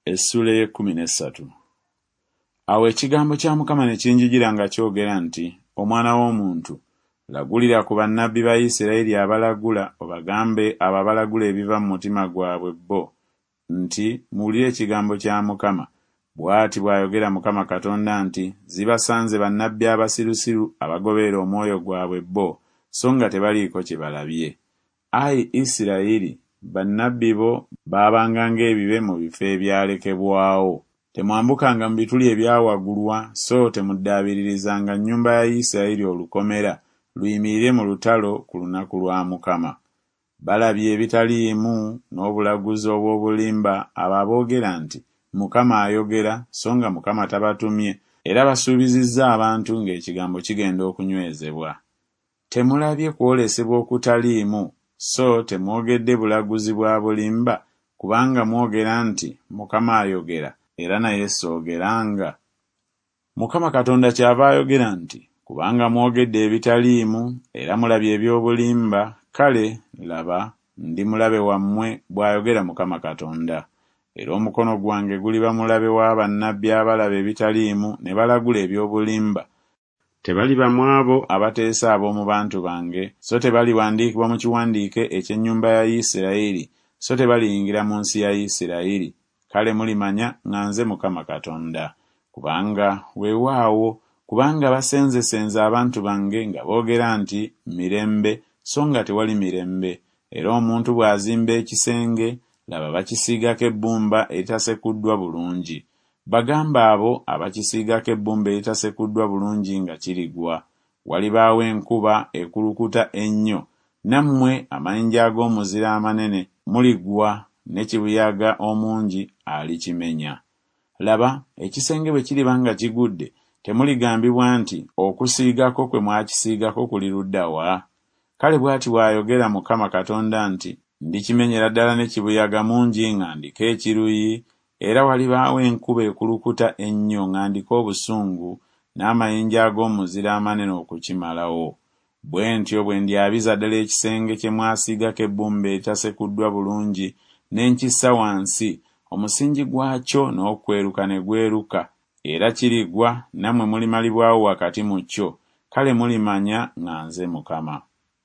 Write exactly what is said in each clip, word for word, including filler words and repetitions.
Essula y'ekkumi n'essatu. Awo ekigambo kya Mukama ne kinjijira nga kyogera nti, omwana w'omuntu, lagulira ku bannabbi ba Isirayiri abalagula, obagambe abo abalagula ebiva mu mutima gwabwe bo, nti muwulire ekigambo kya Mukama. Bw'ati bw'ayogera Mukama Katonda nti, zibasanze bannabbi abasirusiru abagoberera omwoyo gwabwe bo, so nga tebaliiko kye balabye. Ayi Isirayiri, bannabbi bo baabanga ng'ebibe mu bifo ebyalekebwawo. Temwambukanga mu bituli ebyawagulwa, so temuddabiririzanga nnyumba ya Isirayiri olukomera luyimirire mu lutalo ku lunaku lwa Mukama. Balabye ebitaliimu n'obulaguzi obw'obulimba abo aboogera nti, Mukama ayogera, so nga Mukama tabatumye, era basuubizizza abantu ng'ekigambo kigenda okunywezebwa. Temulabye kwolesebwa okutaliimu, so temwogedde bulaguzi bwa bulimba, kubanga mwogera nti, Mukama ayogera, era naye soogeranga. Mukama Katonda kyava ayogera nti, kubanga mwogedde ebitaliimu, era mulabye eby'obulimba, kale, laba, ndi mulabe wammwe, bw'ayogera Mukama Katonda. Era omukono gwange guliba mulabe wa bannabbi abalaba ebitaliimu ne balagula eby'obulimba. Tebaliba mu abo abateesa ab'omu bantu bange, so tebaliwandiikibwa mu kiwandiike eky'ennyumba ya Isirayiri, so tebaliyingira mu nsi ya Isirayiri. Kale mulimanya nga nze Mukama Katonda. Kubanga weewaawo, kubanga basenzesenza abantu bange nga boogera nti mirembe, so nga tewali mirembe. Era omuntu bw'azimba ekisenge, laba bakisiigako ebbumba eritasekuddwa bulungi. Bagamba abo abakisiigako ebbumba eritasekuddwa bulungi nga kirigwa. Walibaawo enkuba ekulukuta ennyo, nammwe amayinja ag'omuzira amanene muligwa, ne kibuyaga omungi alikimenya. Laba, ekisenge bwe kiriba nga kigudde, temuligambibwa nti okusiigako kwe mwakisiigako kuli ludda wa? Kale bw'ati bw'ayogera Mukama Katonda nti, ndikimenyera ddala ne kibuyaga mungi nga ndiko ekiruyi, era walibaawo enkuba ekulukuta ennyo nga ndiko obusungu, n'amayinja ag'omuzira amanene okukimalawo. Bwe ntyo bwe ndyabiza ddala ekisenge kye mwasiigako ebbumba eritasekuddwa bulungi, ne nkissa wansi, omusingi gwakyo n'okweruka ne gweruka, era kirigwa, nammwe mulimalibwawo wakati mu kyo. Kale mulimanya nga nze Mukama.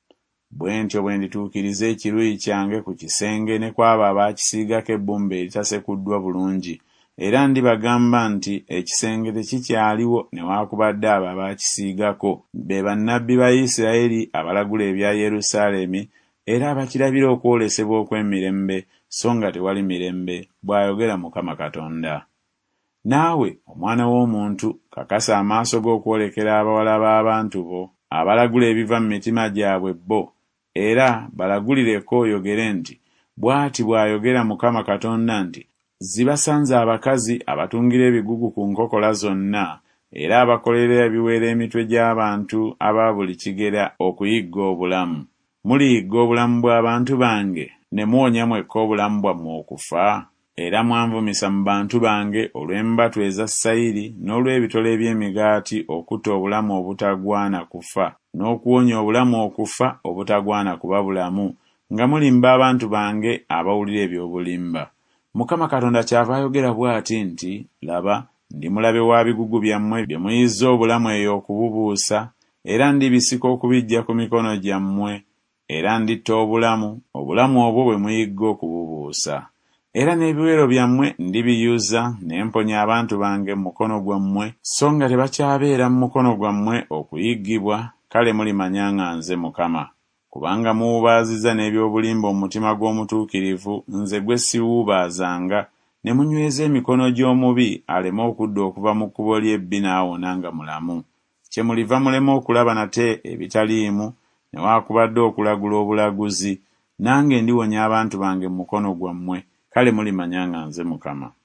Bwe ntyo bwe ndituukiriza ekiruyi kyange ku kisenge ne kwabo abaakisiigako ebbumba eritasekuddwa bulungi, era ndibagamba nti ekisenge tekikyaliwo newaakubadde abo abaakisiigako, be bannabbi ba Isirayiri abalagula ebya Yerusaalemi, era abakirabira okwolesebwa okw'emirembe, so nga tewali mirembe, bw'ayogera Mukama Katonda. Naawe, omwana w'omuntu, kakasa amaaso g'okwolekera abawala b'abantu bo, abalagula ebiva mu mitima gyabwe bo, era balagulireko oyogere nti, bw'ati bw'ayogera Mukama Katonda nti, zibasanze abakazi abatungira ebigugu ku nkokola zonna, era abakolera ebiweera emitwe gy'abantu aba buli kigera okuyigga obulamu. Muliyigga obulamu bw'abantu bange, ne muwonya mwekka obulamu bwammwe okufa? Era mwanvumisa mu bantu bange olw'embatu eza sayiri n'olw'ebitole eby'emigaati okutta obulamu obutagwana kufa, n'okuwonya obulamu okufa obutagwana kuba bulamu, nga mulimba abantu bange abawulira eby'obulimba. Mukama Katonda kyava ayogera bw'ati nti, laba, ndi mulabe wa bigugu byammwe bye muyizza obulamu eyo okububuusa, era ndibisika okubiggya ku mikono gyammwe, era nditta obulamu, obulamu obwo bwe muyigga okububuusa. Era n'ebiwero byammwe ndibiyuza ne mponya abantu bange mu mukono gwammwe, so nga tebakyabeera mu mukono gwammwe okuyiggibwa. Kale mulimanya nga nze Mukama. Kubanga muwubaazizza n'eby'obulimba mu mutima gw'omutuukirivu, nze gwe siwuubaazanga, ne munyweza emikono gy'omubi aleme okudda okuva mu kkubo ly'ebbi n'awona nga mulamu. Kye muliva mulema okulaba nate ebitaliimu, newaakubadde okulagula obulaguzi, nange ndiwonya abantu bange mu mukono gwammwe. Kale mulimanya nga nze Mukama.